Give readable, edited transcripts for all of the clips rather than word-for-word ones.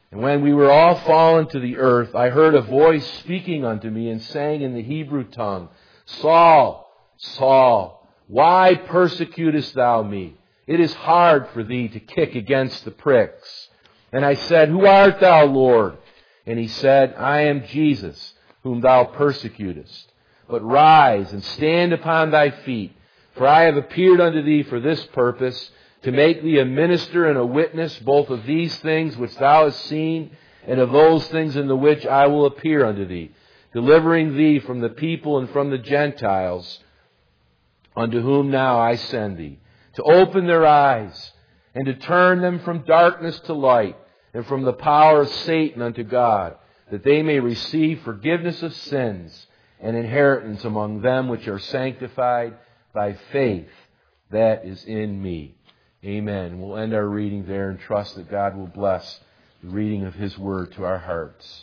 And when we were all fallen to the earth, I heard a voice speaking unto me and saying in the Hebrew tongue, Saul, Saul, why persecutest thou me? It is hard for thee to kick against the pricks. And I said, Who art thou, Lord? And he said, I am Jesus, whom thou persecutest. But rise and stand upon thy feet, for I have appeared unto thee for this purpose, to make thee a minister and a witness both of these things which thou hast seen, and of those things in the which I will appear unto thee, delivering thee from the people and from the Gentiles, unto whom now I send thee, to open their eyes, and to turn them from darkness to light, and from the power of Satan unto God, that they may receive forgiveness of sins, and inheritance among them which are sanctified by faith that is in me. Amen. We'll end our reading there and trust that God will bless the reading of His Word to our hearts.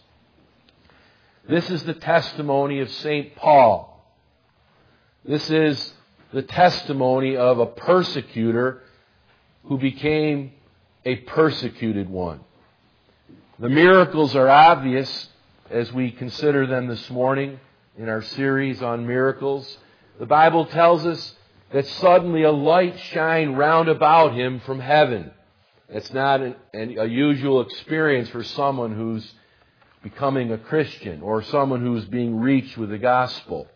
This is the testimony of St. Paul. This is the testimony of a persecutor who became a persecuted one. The miracles are obvious as we consider them this morning in our series on miracles. The Bible tells us that suddenly a light shined round about him from heaven. It's not a usual experience for someone who's becoming a Christian or someone who's being reached with the gospel.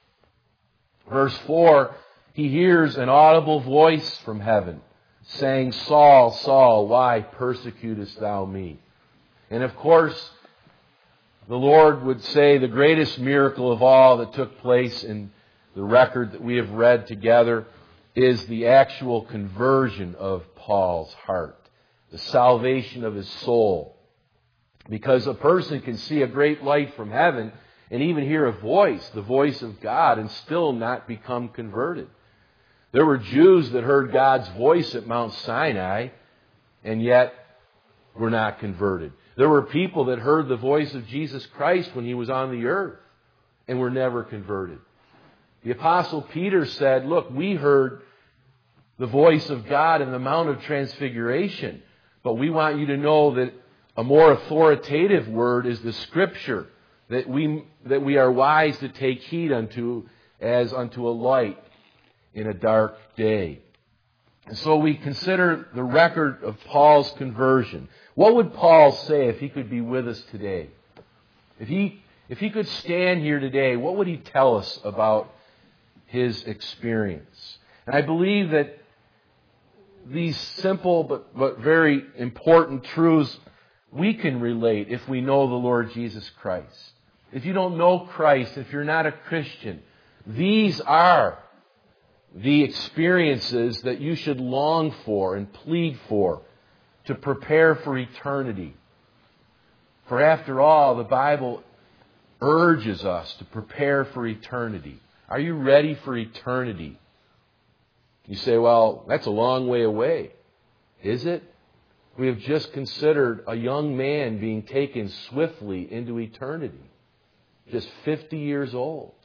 Verse 4, he hears an audible voice from heaven saying, Saul, Saul, why persecutest thou me? And of course, the Lord would say the greatest miracle of all that took place in the record that we have read together is the actual conversion of Paul's heart, the salvation of his soul. Because a person can see a great light from heaven and even hear a voice, the voice of God, and still not become converted. There were Jews that heard God's voice at Mount Sinai and yet were not converted. There were people that heard the voice of Jesus Christ when He was on the earth and were never converted. The Apostle Peter said, look, we heard the voice of God in the Mount of Transfiguration, but we want you to know that a more authoritative word is the Scripture, that we are wise to take heed unto as unto a light in a dark day. And so we consider the record of Paul's conversion. What would Paul say if he could be with us today? If he could stand here today, what would he tell us about his experience? And I believe that these simple but very important truths we can relate if we know the Lord Jesus Christ. If you don't know Christ, if you're not a Christian, these are the experiences that you should long for and plead for to prepare for eternity. For after all, the Bible urges us to prepare for eternity. Are you ready for eternity? You say, well, that's a long way away. Is it? We have just considered a young man being taken swiftly into eternity. Just 50 years old.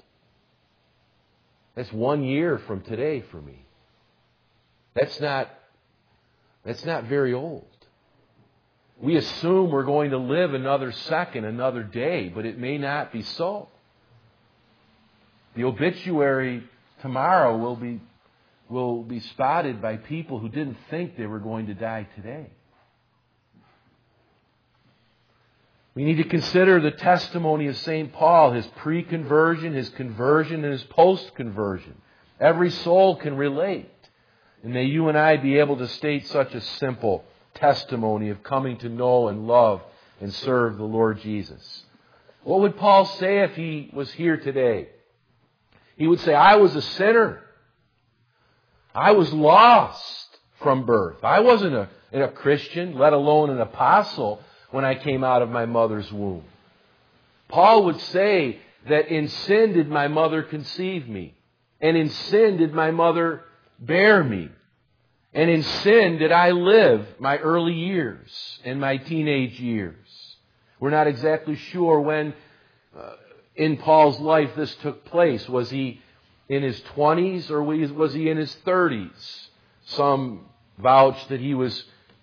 That's 1 year from today for me. That's not very old. We assume we're going to live another second, another day, but it may not be so. The obituary tomorrow will be spotted by people who didn't think they were going to die today. We need to consider the testimony of St. Paul, his pre-conversion, his conversion, and his post-conversion. Every soul can relate. And may you and I be able to state such a simple testimony of coming to know and love and serve the Lord Jesus. What would Paul say if he was here today? He would say, I was a sinner. I was lost from birth. I wasn't a Christian, let alone an apostle, when I came out of my mother's womb. Paul would say that in sin did my mother conceive me, and in sin did my mother bear me, and in sin did I live my early years and my teenage years. We're not exactly sure when in Paul's life this took place. Was he in his 20s or was he in his 30s? Some vouch that he was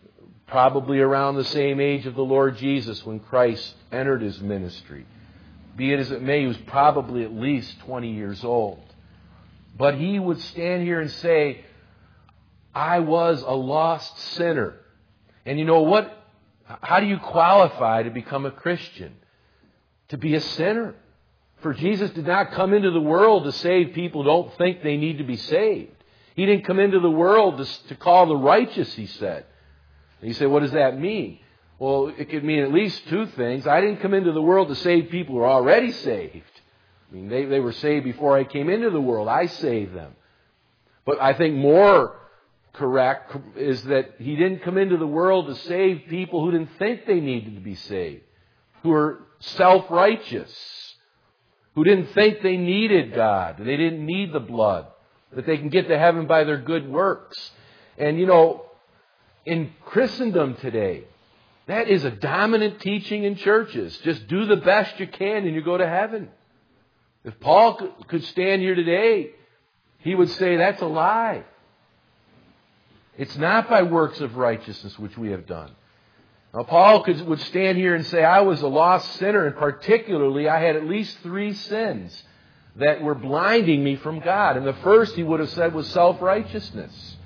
probably around the same age of the Lord Jesus when Christ entered his ministry. Be it as it may, he was probably at least 20 years old. But he would stand here and say, I was a lost sinner. And you know what? How do you qualify to become a Christian? To be a sinner. For Jesus did not come into the world to save people who don't think they need to be saved. He didn't come into the world to call the righteous, he said. And you say, what does that mean? Well, it could mean at least two things. I didn't come into the world to save people who are already saved. I mean, they were saved before I came into the world. I saved them. But I think more correct is that he didn't come into the world to save people who didn't think they needed to be saved, who were self-righteous, who didn't think they needed God, they didn't need the blood, that they can get to heaven by their good works. And you know, in Christendom today, that is a dominant teaching in churches. Just do the best you can and you go to heaven. If Paul could stand here today, he would say that's a lie. It's not by works of righteousness which we have done. Now, Paul would stand here and say, I was a lost sinner, and particularly I had at least 3 sins that were blinding me from God. And the first, he would have said, was self-righteousness.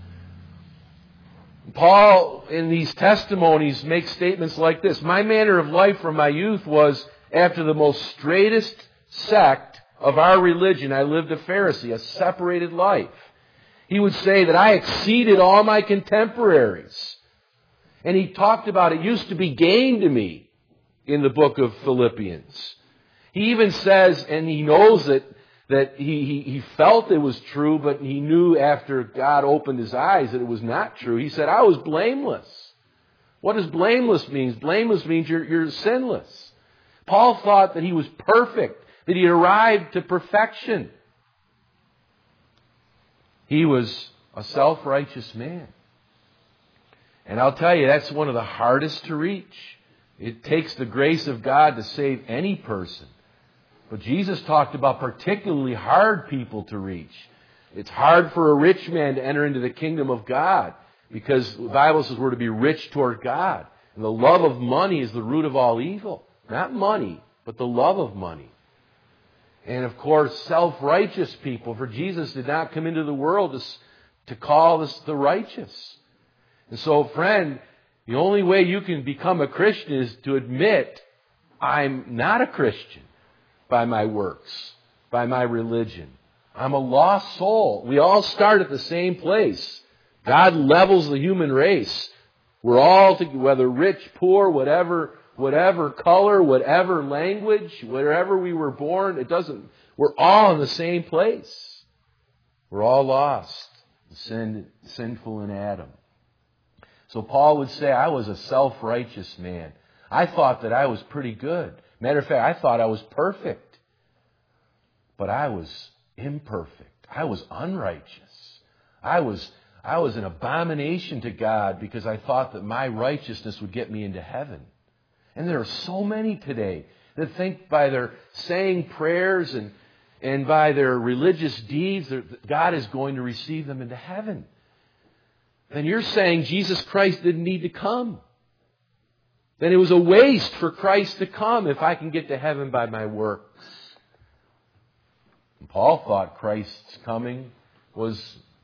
Paul, in these testimonies, makes statements like this. My manner of life from my youth was after the most straightest sect of our religion. I lived a Pharisee, a separated life. He would say that I exceeded all my contemporaries. And he talked about it used to be gain to me in the book of Philippians. He even says, and he knows it, that he felt it was true, but he knew after God opened his eyes that it was not true. He said, I was blameless. What does blameless mean? Blameless means you're sinless. Paul thought that he was perfect, that he arrived to perfection. He was a self-righteous man. And I'll tell you, that's one of the hardest to reach. It takes the grace of God to save any person. But Jesus talked about particularly hard people to reach. It's hard for a rich man to enter into the kingdom of God because the Bible says we're to be rich toward God. And the love of money is the root of all evil. Not money, but the love of money. And of course, self-righteous people, for Jesus did not come into the world to call us the righteous. And so, friend, the only way you can become a Christian is to admit, I'm not a Christian by my works, by my religion. I'm a lost soul. We all start at the same place. God levels the human race. We're all, whether rich, poor, whatever color, whatever language, wherever we were born, we're all in the same place. We're all lost, sinful in Adam. So Paul would say, I was a self-righteous man. I thought that I was pretty good. Matter of fact, I thought I was perfect. But I was imperfect. I was unrighteous. I was an abomination to God because I thought that my righteousness would get me into heaven. And there are so many today that think by their saying prayers and by their religious deeds that God is going to receive them into heaven. Then you're saying Jesus Christ didn't need to come. Then it was a waste for Christ to come if I can get to heaven by my works. And Paul thought Christ's coming was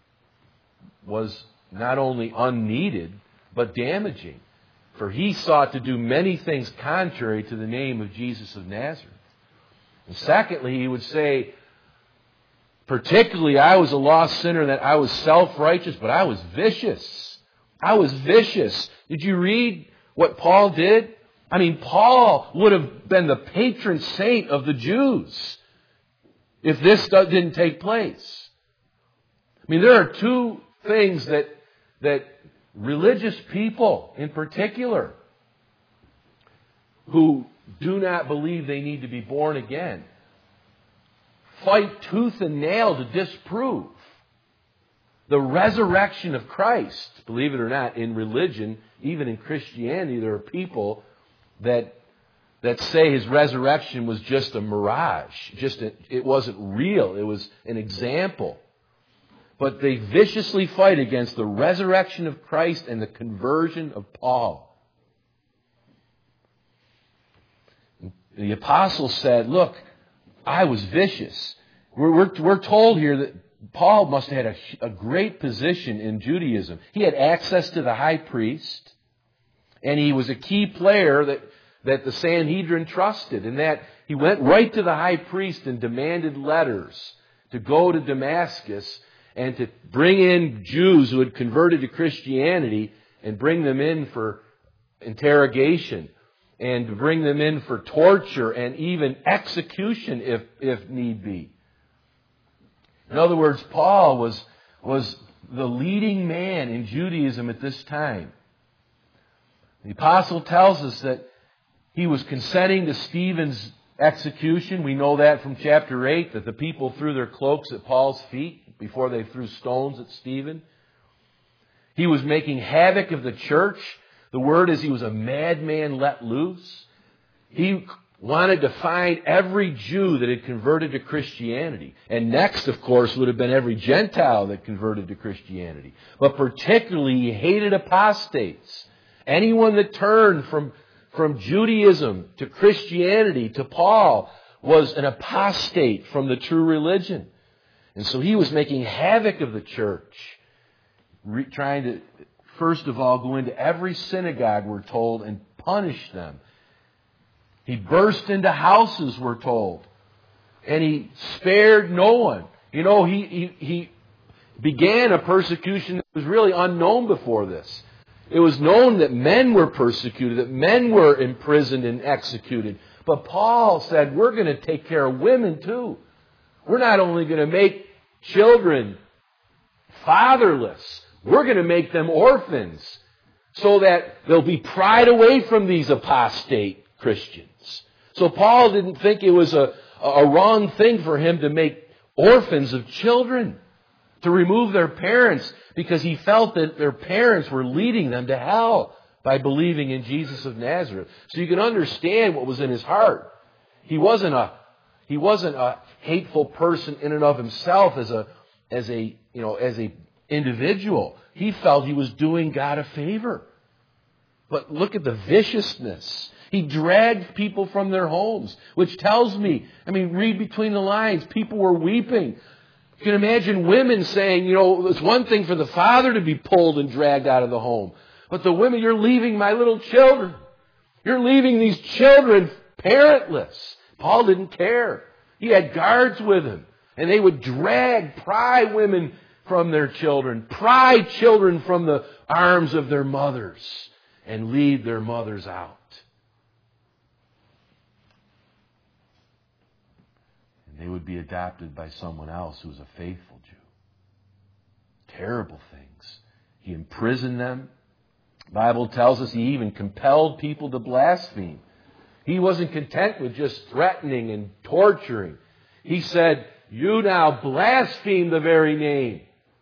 not only unneeded, but damaging. For he sought to do many things contrary to the name of Jesus of Nazareth. And secondly, he would say, particularly, I was a lost sinner, that I was self-righteous, but I was vicious. I was vicious. Did you read what Paul did? I mean, Paul would have been the patron saint of the Jews if this didn't take place. I mean, there are two things that religious people in particular who do not believe they need to be born again fight tooth and nail to disprove. The resurrection of Christ, believe it or not, in religion, even in Christianity, there are people that say his resurrection was just a mirage. It wasn't real. It was an example. but they viciously fight against the resurrection of Christ and the conversion of Paul. The apostle said, look, I was vicious. We're told here that Paul must have had a great position in Judaism. He had access to the high priest, and he was a key player that the Sanhedrin trusted, in that he went right to the high priest and demanded letters to go to Damascus and to bring in Jews who had converted to Christianity and bring them in for interrogation and to bring them in for torture and even execution if need be. In other words, Paul was the leading man in Judaism at this time. The apostle tells us that he was consenting to Stephen's execution. We know that from chapter 8, that the people threw their cloaks at Paul's feet before they threw stones at Stephen. He was making havoc of the church. The word is he was a madman let loose. He wanted to find every Jew that had converted to Christianity. And next, of course, would have been every Gentile that converted to Christianity. But particularly, he hated apostates. Anyone that turned from Judaism to Christianity to Paul was an apostate from the true religion. And so he was making havoc of the church, trying to, first of all, go into every synagogue, we're told, and punish them. He burst into houses, we're told, and he spared no one. You know, he began a persecution that was really unknown before this. It was known that men were persecuted, that men were imprisoned and executed. But Paul said, we're going to take care of women too. We're not only going to make children fatherless, we're going to make them orphans so that they'll be pried away from these apostate Christians. So Paul didn't think it was a wrong thing for him to make orphans of children, to remove their parents, because he felt that their parents were leading them to hell by believing in Jesus of Nazareth. So you can understand what was in his heart. He wasn't a hateful person in and of himself as a individual. He felt he was doing God a favor. But look at the viciousness. He dragged people from their homes, which tells me, read between the lines, people were weeping. You can imagine women saying, it's one thing for the father to be pulled and dragged out of the home. But the women, you're leaving my little children. You're leaving these children parentless. Paul didn't care. He had guards with him. And they would pry women from their children, pry children from the arms of their mothers, and lead their mothers out. They would be adopted by someone else who was a faithful Jew. Terrible things. He imprisoned them. The Bible tells us he even compelled people to blaspheme. He wasn't content with just threatening and torturing. He said, you now blaspheme the very name.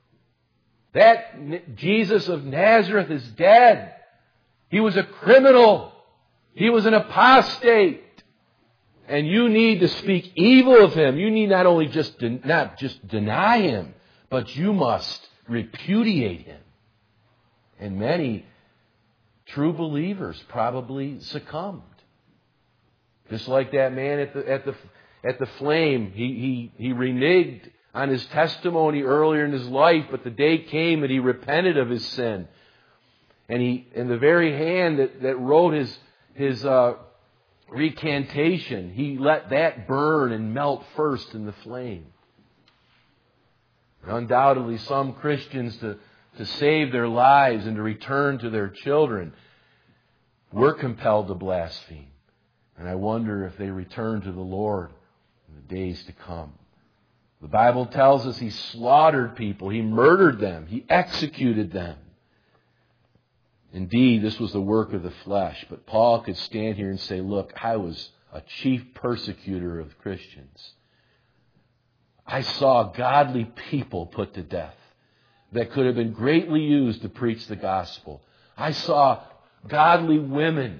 That Jesus of Nazareth is dead. He was a criminal. He was an apostate. And you need to speak evil of him. You need not only not just deny him, but you must repudiate him. And many true believers probably succumbed. Just like that man at the flame, he reneged on his testimony earlier in his life, but the day came that he repented of his sin. And the very hand that wrote his recantation, he let that burn and melt first in the flame. And undoubtedly, some Christians, to save their lives and to return to their children, were compelled to blaspheme. And I wonder if they return to the Lord in the days to come. The Bible tells us he slaughtered people, he murdered them, he executed them. Indeed, this was the work of the flesh. But Paul could stand here and say, look, I was a chief persecutor of Christians. I saw godly people put to death that could have been greatly used to preach the gospel. I saw godly women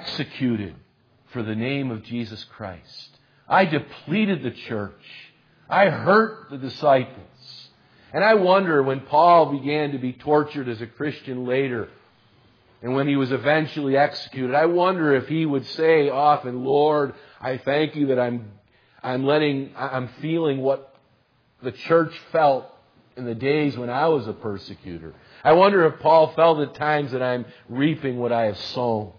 executed for the name of Jesus Christ. I depleted the church. I hurt the disciples. And I wonder when Paul began to be tortured as a Christian later, and when he was eventually executed, I wonder if he would say often, Lord, I thank you that I'm feeling what the church felt in the days when I was a persecutor. I wonder if Paul felt at times that I'm reaping what I have sown.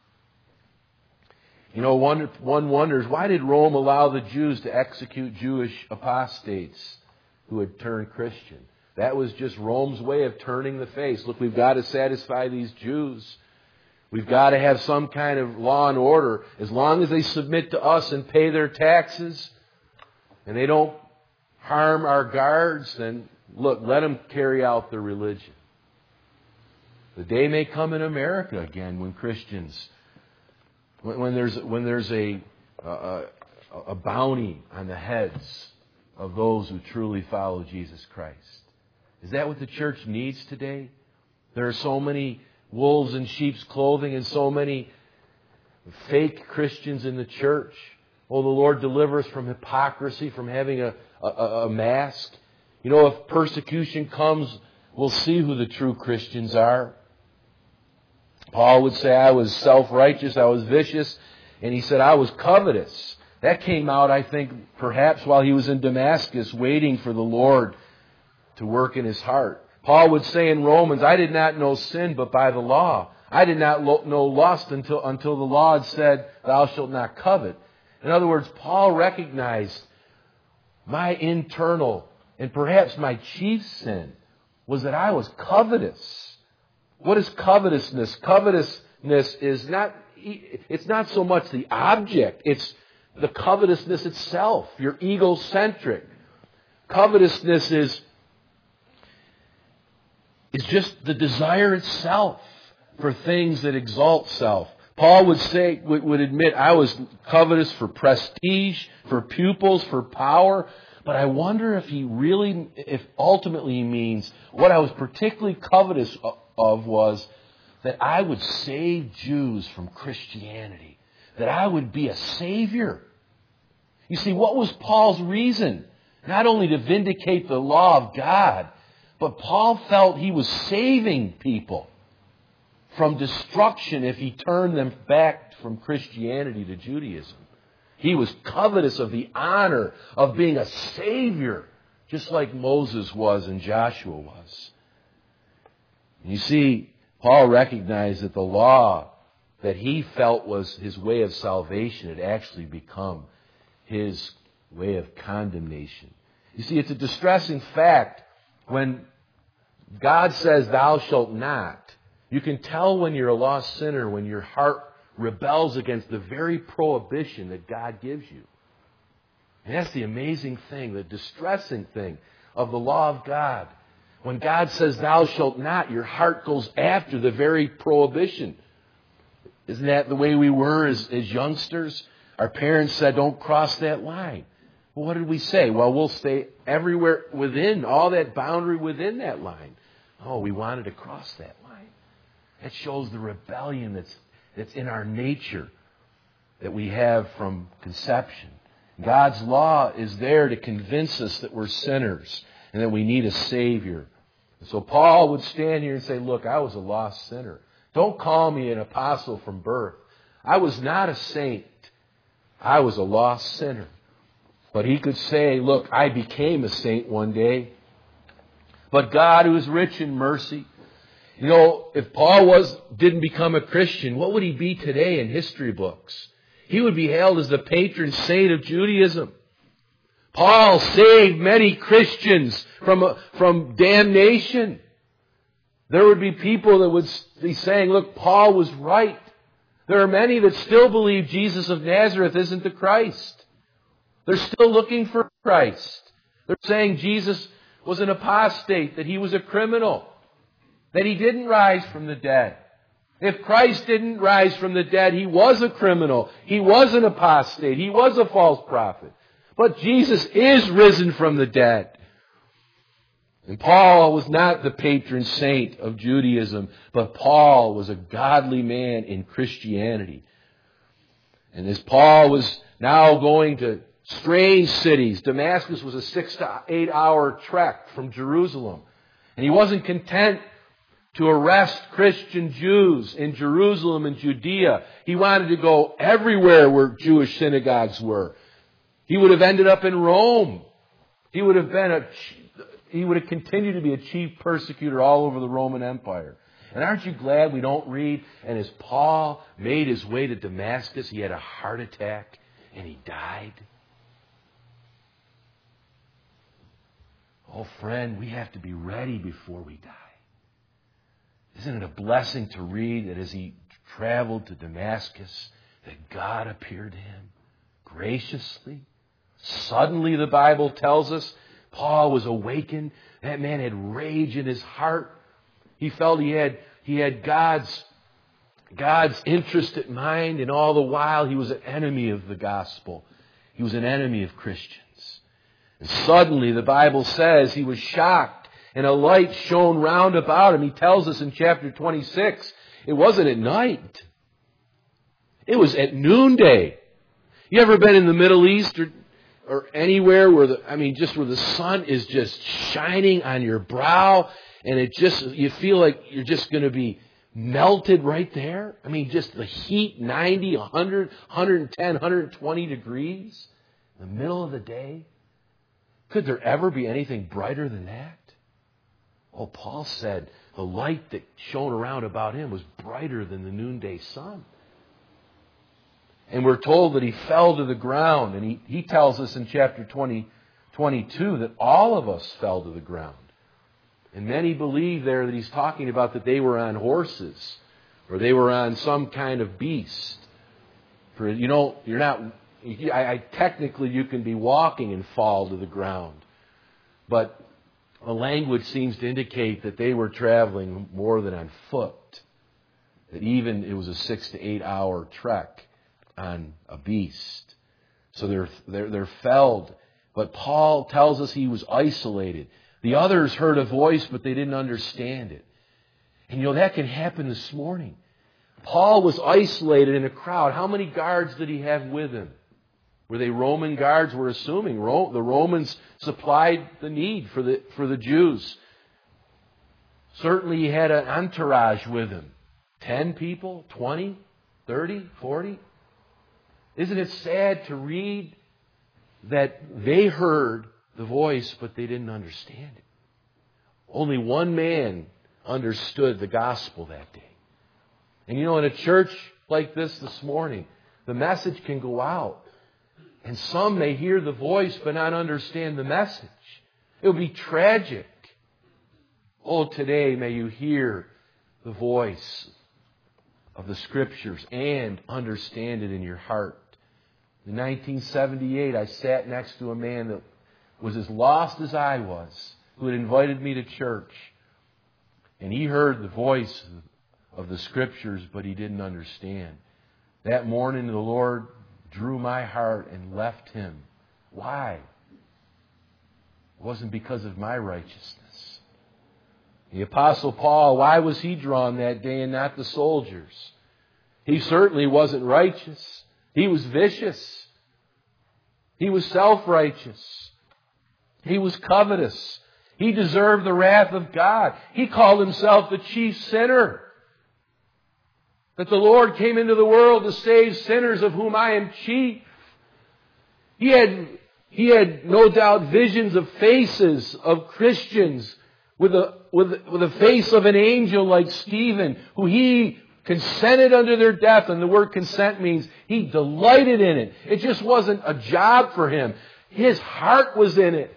You know, one wonders, why did Rome allow the Jews to execute Jewish apostates who had turned Christian? That was just Rome's way of turning the face. Look, we've got to satisfy these Jews. We've got to have some kind of law and order. As long as they submit to us and pay their taxes, and they don't harm our guards, then look, let them carry out their religion. The day may come in America again when Christians, when there's a bounty on the heads of those who truly follow Jesus Christ. Is that what the church needs today? There are so many wolves in sheep's clothing and so many fake Christians in the church. Oh, the Lord deliver us from hypocrisy, from having a mask. You know, if persecution comes, we'll see who the true Christians are. Paul would say, I was self-righteous, I was vicious, and he said, I was covetous. That came out, I think, perhaps while he was in Damascus waiting for the Lord to work in his heart. Paul would say in Romans, I did not know sin but by the law. I did not know lust until the law had said, thou shalt not covet. In other words, Paul recognized my internal and perhaps my chief sin was that I was covetous. What is covetousness? Covetousness is it's not so much the object, it's the covetousness itself. You're egocentric. Covetousness is just the desire itself for things that exalt self. Paul would admit, I was covetous for prestige, for pupils, for power. But I wonder if ultimately he means what I was particularly covetous of was that I would save Jews from Christianity. That I would be a savior. You see, what was Paul's reason? Not only to vindicate the law of God, but Paul felt he was saving people from destruction if he turned them back from Christianity to Judaism. He was covetous of the honor of being a savior, just like Moses was and Joshua was. You see, Paul recognized that the law that he felt was his way of salvation had actually become his way of condemnation. You see, it's a distressing fact when God says, thou shalt not. You can tell when you're a lost sinner, when your heart rebels against the very prohibition that God gives you. And that's the amazing thing, the distressing thing of the law of God. When God says, thou shalt not, your heart goes after the very prohibition. Isn't that the way we were as youngsters? Our parents said, don't cross that line. Well, what did we say? Well, we'll stay everywhere within, all that boundary within that line. Oh, we wanted to cross that line. That shows the rebellion that's in our nature that we have from conception. God's law is there to convince us that we're sinners and that we need a Savior. And so Paul would stand here and say, look, I was a lost sinner. Don't call me an apostle from birth. I was not a saint. I was a lost sinner. But he could say, look, I became a saint one day. But God, who is rich in mercy, you know, if Paul didn't become a Christian, what would he be today in history books? He would be hailed as the patron saint of Judaism. Paul saved many Christians from damnation. There would be people that would be saying, look, Paul was right. There are many that still believe Jesus of Nazareth isn't the Christ. They're still looking for Christ. They're saying Jesus was an apostate, that he was a criminal, that he didn't rise from the dead. If Christ didn't rise from the dead, he was a criminal. He was an apostate. He was a false prophet. But Jesus is risen from the dead. And Paul was not the patron saint of Judaism, but Paul was a godly man in Christianity. And as Paul was now going to strange cities. Damascus was a 6 to 8 hour trek from Jerusalem. And he wasn't content to arrest Christian Jews in Jerusalem and Judea. He wanted to go everywhere where Jewish synagogues were. He would have ended up in Rome. He would have continued to be a chief persecutor all over the Roman Empire. And aren't you glad we don't read, and as Paul made his way to Damascus, he had a heart attack and he died? Oh, friend, we have to be ready before we die. Isn't it a blessing to read that as he traveled to Damascus, that God appeared to him graciously? Suddenly, the Bible tells us, Paul was awakened. That man had rage in his heart. He felt he had God's interest at mind, and all the while he was an enemy of the gospel. He was an enemy of Christians. And suddenly, the Bible says, he was shocked, and a light shone round about him. He tells us in chapter 26, it wasn't at night. It was at noonday. You ever been in the Middle East or anywhere where where the sun is just shining on your brow, and you feel like you're just going to be melted right there? I mean, just the heat, 90, 100, 110, 120 degrees in the middle of the day. Could there ever be anything brighter than that? Oh, Paul said the light that shone around about him was brighter than the noonday sun. And we're told that he fell to the ground. And he tells us in chapter 22 that all of us fell to the ground. And many believe there that he's talking about that they were on horses or they were on some kind of beast. For, you're not... technically, you can be walking and fall to the ground. But the language seems to indicate that they were traveling more than on foot. That even it was a 6 to 8 hour trek on a beast. So they're felled. But Paul tells us he was isolated. The others heard a voice, but they didn't understand it. And that can happen this morning. Paul was isolated in a crowd. How many guards did he have with him? Were they Roman guards? We're assuming the Romans supplied the need for the Jews. Certainly he had an entourage with him. 10 people? 20? 30? 40? Isn't it sad to read that they heard the voice, but they didn't understand it? Only one man understood the gospel that day. And in a church like this morning, the message can go out. And some may hear the voice but not understand the message. It would be tragic. Oh, today may you hear the voice of the Scriptures and understand it in your heart. In 1978, I sat next to a man that was as lost as I was, who had invited me to church. And he heard the voice of the Scriptures, but he didn't understand. That morning, the Lord drew my heart and left him. Why? It wasn't because of my righteousness. The Apostle Paul, why was he drawn that day and not the soldiers? He certainly wasn't righteous. He was vicious. He was self-righteous. He was covetous. He deserved the wrath of God. He called himself the chief sinner. That the Lord came into the world to save sinners, of whom I am chief. He had no doubt visions of faces of Christians with the face of an angel like Stephen, who he consented unto their death. And the word consent means he delighted in it. It just wasn't a job for him. His heart was in it.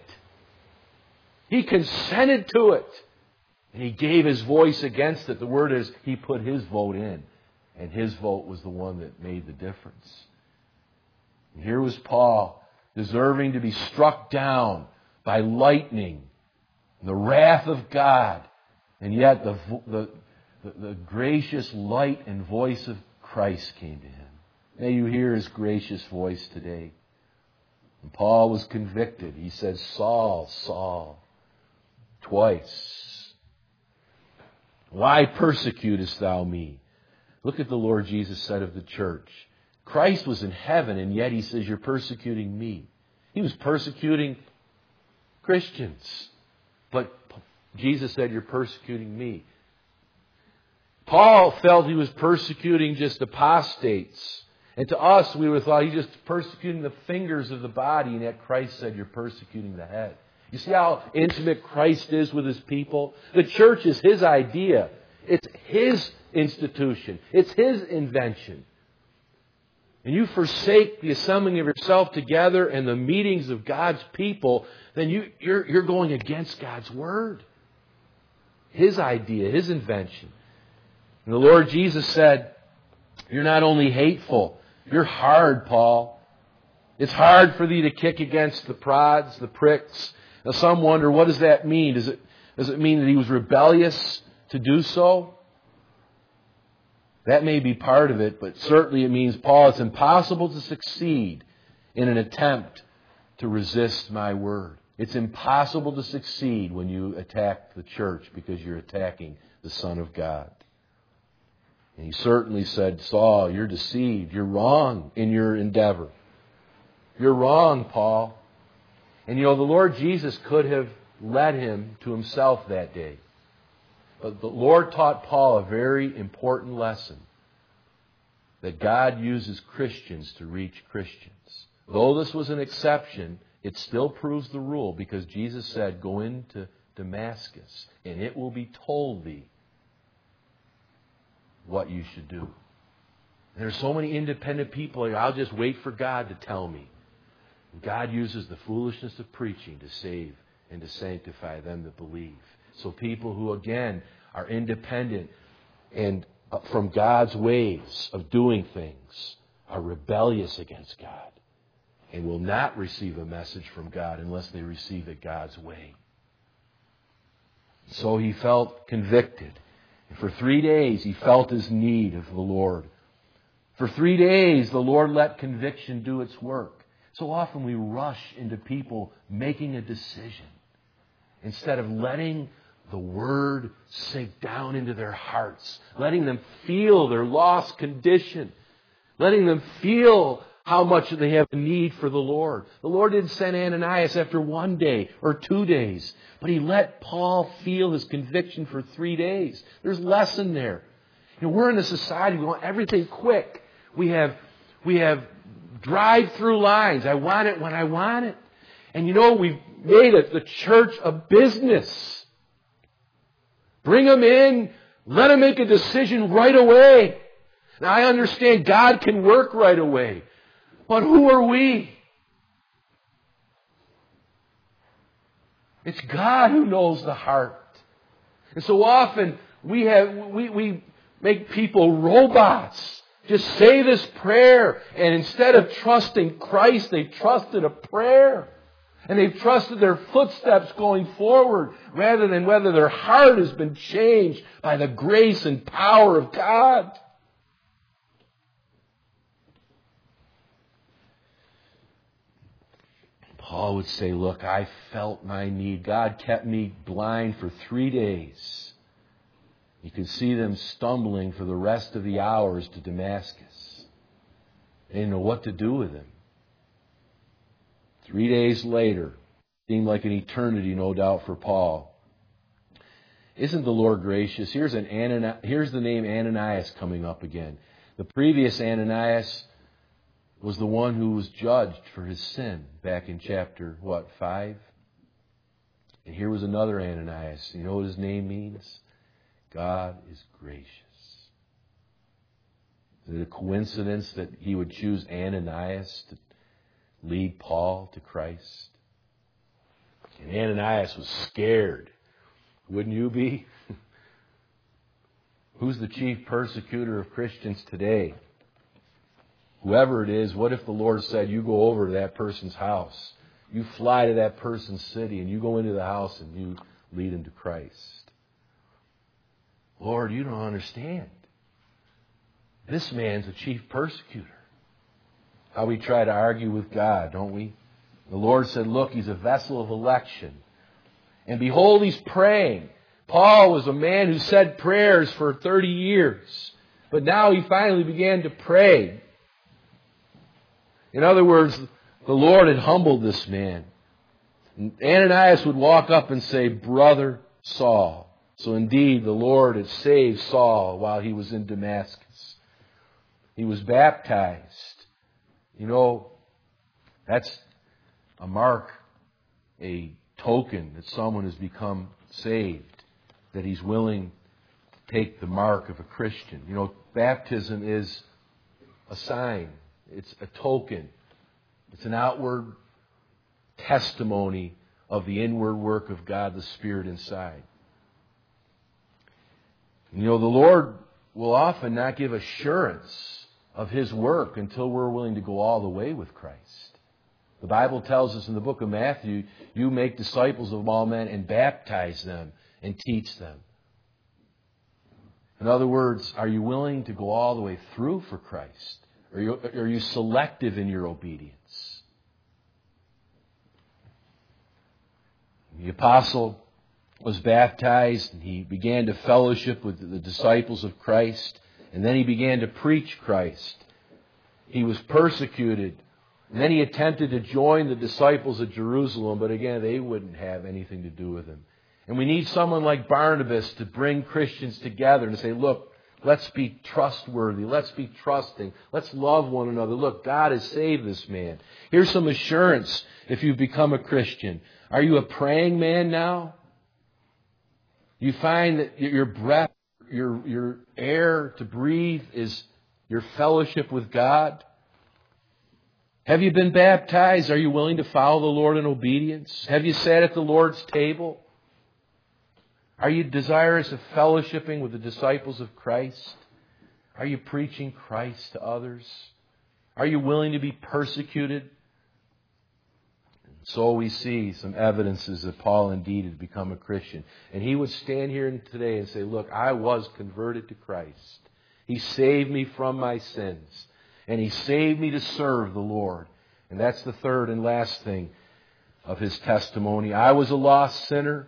He consented to it. And he gave his voice against it. The word is he put his vote in. And his vote was the one that made the difference. And here was Paul, deserving to be struck down by lightning, the wrath of God, and yet the gracious light and voice of Christ came to him. May you hear his gracious voice today. And Paul was convicted. He said, Saul, Saul, twice. Why persecutest thou me? Look at the Lord Jesus said of the church. Christ was in heaven, and yet he says, you're persecuting me. He was persecuting Christians. But Jesus said, you're persecuting me. Paul felt he was persecuting just apostates. And to us, we would have thought he's just persecuting the fingers of the body. And yet Christ said, you're persecuting the head. You see how intimate Christ is with His people? The church is His idea. It's His institution. It's His invention. And you forsake the assembling of yourself together and the meetings of God's people, then you're going against God's Word. His idea, His invention. And the Lord Jesus said, you're not only hateful, you're hard, Paul. It's hard for thee to kick against the prods, the pricks. Now some wonder, what does that mean? Does it mean that he was rebellious to do so? That may be part of it, but certainly it means, Paul, it's impossible to succeed in an attempt to resist my word. It's impossible to succeed when you attack the church because you're attacking the Son of God. And he certainly said, Saul, you're deceived. You're wrong in your endeavor. You're wrong, Paul. And the Lord Jesus could have led him to himself that day. But the Lord taught Paul a very important lesson. That God uses Christians to reach Christians. Though this was an exception, it still proves the rule, because Jesus said, go into Damascus, and it will be told thee what you should do. There's so many independent people, I'll just wait for God to tell me. God uses the foolishness of preaching to save and to sanctify them that believe. So people who, again, are independent and from God's ways of doing things are rebellious against God and will not receive a message from God unless they receive it God's way. So he felt convicted. And for 3 days he felt his need of the Lord. For 3 days the Lord let conviction do its work. So often we rush into people making a decision instead of letting the Word sink down into their hearts, letting them feel their lost condition, letting them feel how much they have a need for the Lord. The Lord didn't send Ananias after 1 day or 2 days, but He let Paul feel his conviction for 3 days. There's lesson there. We're in a society, we want everything quick. We have drive-through lines. I want it when I want it. And we've made it the church a business. Bring them in. Let them make a decision right away. Now, I understand God can work right away. But who are we? It's God who knows the heart. And so often we make people robots. Just say this prayer. And instead of trusting Christ, they trusted a prayer. And they've trusted their footsteps going forward rather than whether their heart has been changed by the grace and power of God. Paul would say, look, I felt my need. God kept me blind for 3 days. You could see them stumbling for the rest of the hours to Damascus. They didn't know what to do with him. 3 days later, seemed like an eternity, no doubt, for Paul. Isn't the Lord gracious? Here's the name Ananias coming up again. The previous Ananias was the one who was judged for his sin back in chapter, 5? And here was another Ananias. You know what his name means? God is gracious. Is it a coincidence that he would choose Ananias to lead Paul to Christ? And Ananias was scared. Wouldn't you be? Who's the chief persecutor of Christians today? Whoever it is, what if the Lord said, you go over to that person's house, you fly to that person's city, and you go into the house and you lead him to Christ? Lord, you don't understand. This man's a chief persecutor. How we try to argue with God, don't we? The Lord said, look, he's a vessel of election. And behold, he's praying. Paul was a man who said prayers for 30 years. But now he finally began to pray. In other words, The Lord had humbled this man. And Ananias would walk up and say, "Brother Saul." So indeed, the Lord had saved Saul while he was in Damascus. He was baptized. You know, that's a mark, a token that someone has become saved, that he's willing to take the mark of a Christian. You know, baptism is a sign. It's a token. It's an outward testimony of the inward work of God the Spirit inside. You know, the Lord will often not give assurance of His work until we're willing to go all the way with Christ. The Bible tells us in the book of Matthew, you make disciples of all men and baptize them and teach them. In other words, are you willing to go all the way through for Christ? Or are you selective in your obedience? The apostle was baptized and he began to fellowship with the disciples of Christ, and then he began to preach Christ. He was persecuted, and then he attempted to join the disciples at Jerusalem, but again, they wouldn't have anything to do with him. And we need someone like Barnabas to bring Christians together and to say, look, let's be trustworthy. Let's be trusting. Let's love one another. Look, God has saved this man. Here's some assurance if you've become a Christian. Are you a praying man now? You find that your breath, your air to breathe is your fellowship with God? Have you been baptized? Are you willing to follow the Lord in obedience? Have you sat at the Lord's table? Are you desirous of fellowshipping with the disciples of Christ? Are you preaching Christ to others? Are you willing to be persecuted? So we see some evidences that Paul indeed had become a Christian. And he would stand here today and say, look, I was converted to Christ. He saved me from my sins. And He saved me to serve the Lord. And that's the third and last thing of his testimony. I was a lost sinner.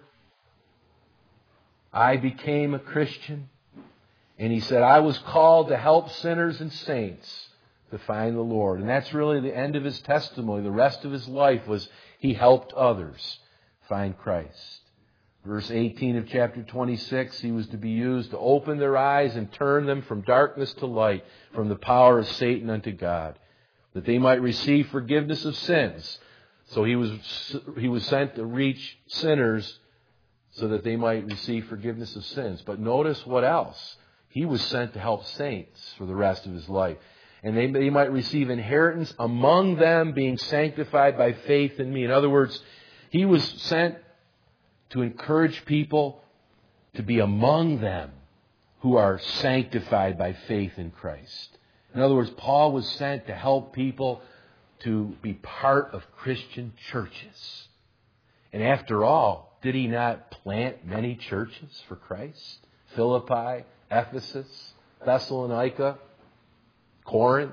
I became a Christian. And he said, I was called to help sinners and saints to find the Lord. And that's really the end of his testimony. The rest of his life was he helped others find Christ. Verse 18 of chapter 26, he was to be used to open their eyes and turn them from darkness to light, from the power of Satan unto God, that they might receive forgiveness of sins. So he was sent to reach sinners so that they might receive forgiveness of sins. But notice what else. He was sent to help saints for the rest of his life. And they might receive inheritance among them, being sanctified by faith in me. In other words, he was sent to encourage people to be among them who are sanctified by faith in Christ. In other words, Paul was sent to help people to be part of Christian churches. And after all, did he not plant many churches for Christ? Philippi, Ephesus, Thessalonica, Corinth.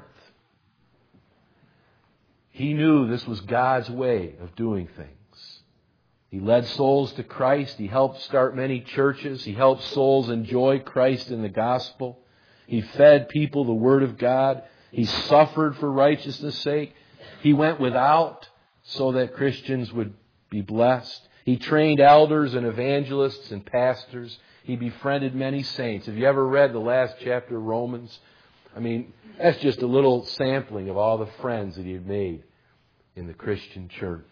He knew this was God's way of doing things. He led souls to Christ. He helped start many churches. He helped souls enjoy Christ in the gospel. He fed people the Word of God. He suffered for righteousness' sake. He went without so that Christians would be blessed. He trained elders and evangelists and pastors. He befriended many saints. Have you ever read the last chapter of Romans? I mean, that's just a little sampling of all the friends that he had made in the Christian church.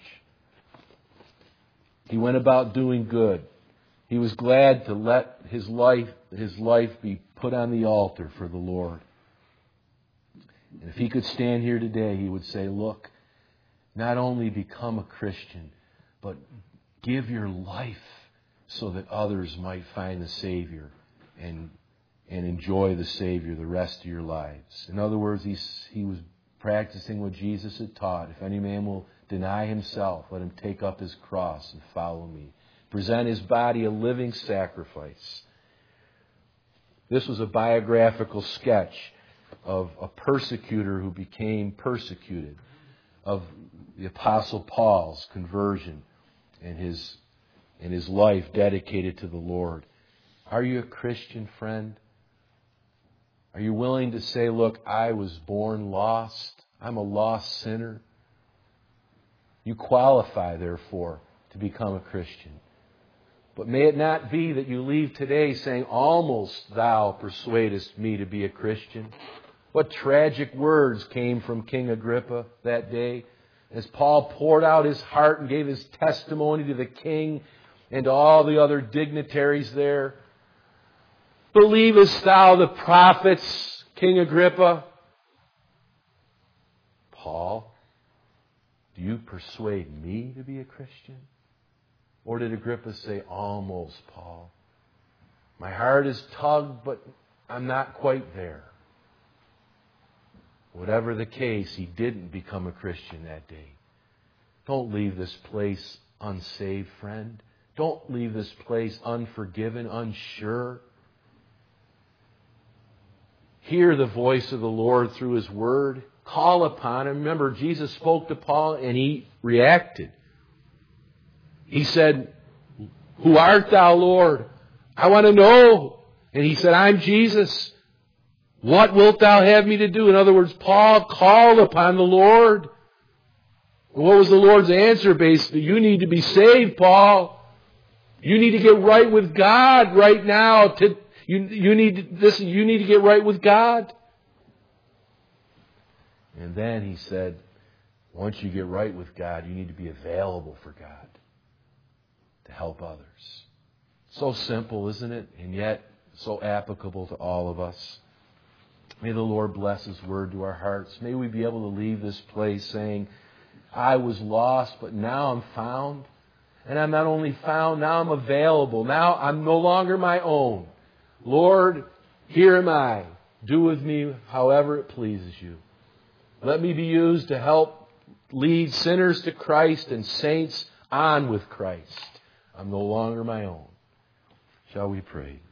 He went about doing good. He was glad to let his life be put on the altar for the Lord. And if he could stand here today, he would say, look, not only become a Christian, but give your life so that others might find the Savior and enjoy the Savior the rest of your lives. In other words, he was practicing what Jesus had taught. If any man will deny himself, let him take up his cross and follow me. Present his body a living sacrifice. This was a biographical sketch of a persecutor who became persecuted, of the Apostle Paul's conversion and his life dedicated to the Lord. Are you a Christian, friend? Are you willing to say, look, I was born lost. I'm a lost sinner. You qualify, therefore, to become a Christian. But may it not be that you leave today saying, almost thou persuadest me to be a Christian. What tragic words came from King Agrippa that day as Paul poured out his heart and gave his testimony to the king and to all the other dignitaries there. Believest thou the prophets, King Agrippa? Paul, do you persuade me to be a Christian? Or did Agrippa say, almost, Paul? My heart is tugged, but I'm not quite there. Whatever the case, he didn't become a Christian that day. Don't leave this place unsaved, friend. Don't leave this place unforgiven, unsure. Hear the voice of the Lord through His Word. Call upon Him. Remember, Jesus spoke to Paul and he reacted. He said, who art thou, Lord? I want to know. And he said, I'm Jesus. What wilt thou have me to do? In other words, Paul called upon the Lord. What was the Lord's answer basically? You need to be saved, Paul. You need to get right with God right now. You need to get right with God. And then he said, once you get right with God, you need to be available for God to help others. So simple, isn't it? And yet so applicable to all of us. May the Lord bless His Word to our hearts. May we be able to leave this place saying, I was lost, but now I'm found. And I'm not only found, now I'm available. Now I'm no longer my own. Lord, here am I. Do with me however it pleases you. Let me be used to help lead sinners to Christ and saints on with Christ. I'm no longer my own. Shall we pray?